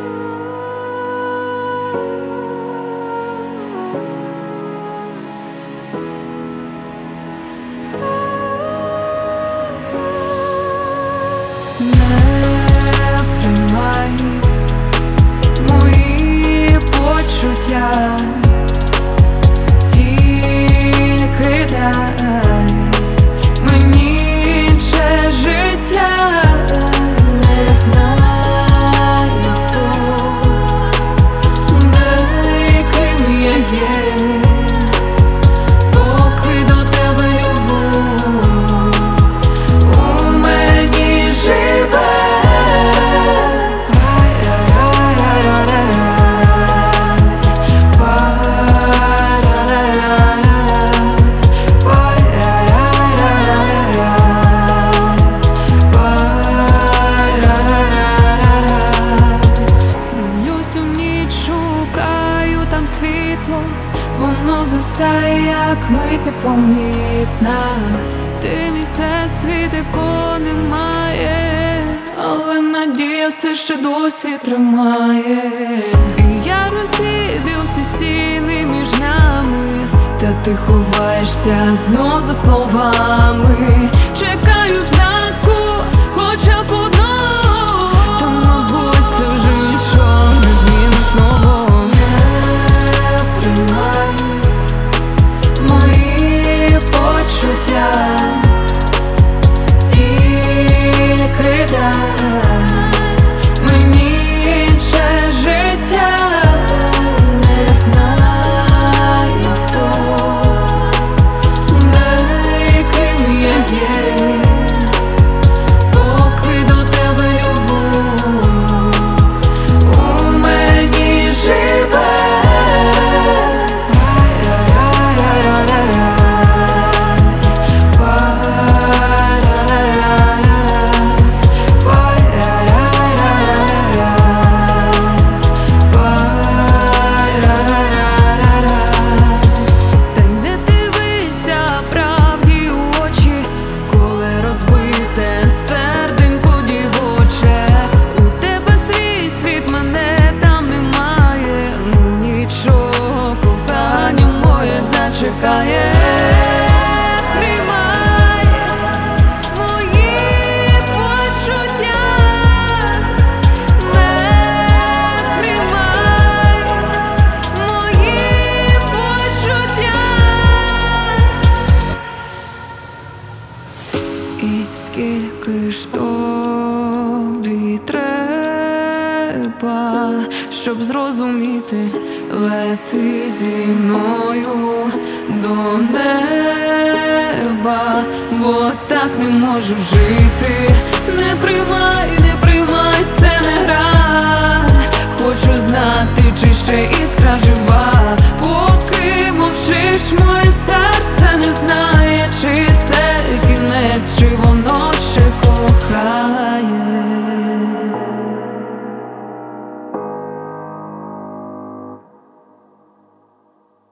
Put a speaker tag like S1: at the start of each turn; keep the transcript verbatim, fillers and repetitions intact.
S1: Не приймай мої почуття, тільки дай мені інше життя. Не знаю, хто, де і ким я є, поки до тебе любов у мені живе. Дивлюсь у ніч, шукаю там світло, воно згасає, як мить непомітна. Ти мій всесвіт, якого немає, але надія все ще досі тримає. І я розіб'ю всі стіни між нами, та ти ховаєшся знов за словами. Чекаю знаку, хоча б одного, та мабуть це вже нічого не змінить нового. Не приймай мої почуття, тільки дай мені інше життя. Не знаю, хто, де і ким я є, поки до тебе любов у мені живе. Та не дивися правді у очі, коли розбите серденько дівоче. У тебе свій світ, мене там немає. Ну нічого, кохання моє зачекає. Приймай мої почуття, не приймай мої почуття. І скільки ж тобі треба, щоб зрозуміти, лети зі мною до неба, бо так не можу жити. Не приймай, не приймай це.